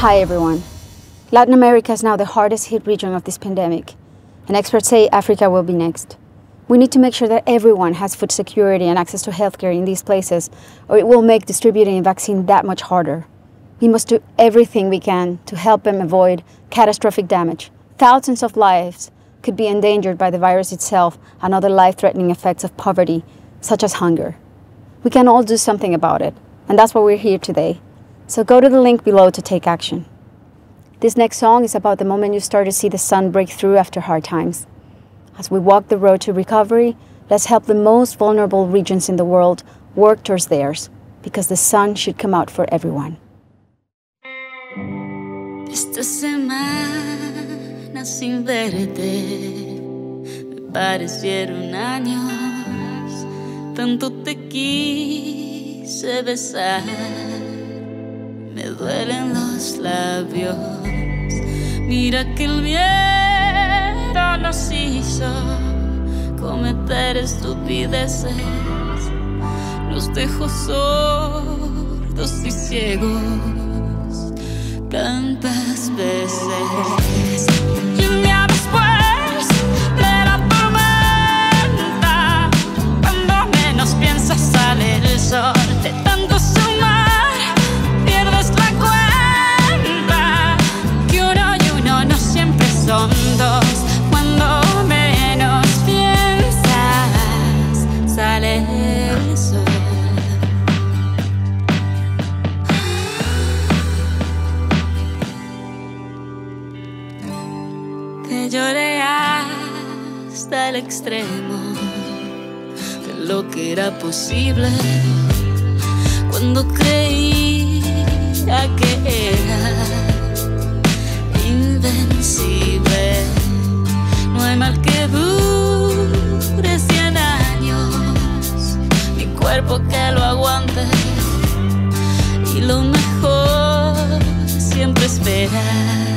Hi everyone. Latin America is now the hardest hit region of this pandemic, and experts say Africa will be next. We need to make sure that everyone has food security and access to healthcare in these places, or it will make distributing a vaccine that much harder. We must do everything we can to help them avoid catastrophic damage. Thousands of lives could be endangered by the virus itself and other life-threatening effects of poverty, such as hunger. We can all do something about it, and that's why we're here today. So go to the link below to take action. This next song is about the moment you start to see the sun break through after hard times. As we walk the road to recovery, let's help the most vulnerable regions in the world work towards theirs, because the sun should come out for everyone. Esta semana sin verte me parecieron años, tanto te quise besar. Me duelen los labios. Mira que el miedo nos hizo cometer estupideces. Nos dejó sordos y ciegos tantas veces. Y un día después de la tormenta, cuando menos piensas sale el sol. De tanto sumar son dos, cuando menos piensas sale el sol. Te lloré hasta el extremo de lo que era posible, cuando creía que era invencible. No hay mal que dure 100 años, mi cuerpo que lo aguante, y lo mejor siempre espera.